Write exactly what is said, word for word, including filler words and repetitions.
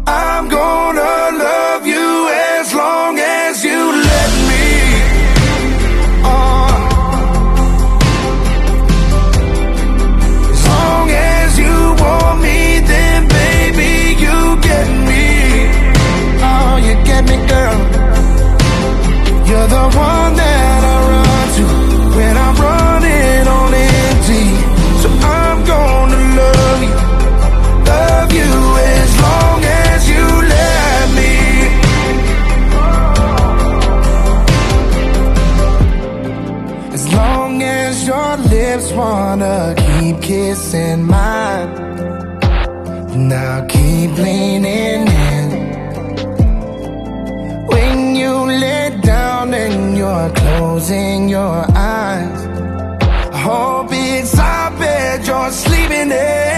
I'm gonna love you as long as you let me. Uh, as long as you want me, then baby, you get me. Oh, you get me, girl. You're the one that I run to when I'm running on empty. So I'm gonna love you, love you as long as you let me. As long as your lips wanna keep kissing mine, now keep leaning in. When you lay down and you're closing your eyes, I hope it's our bed you're sleeping in.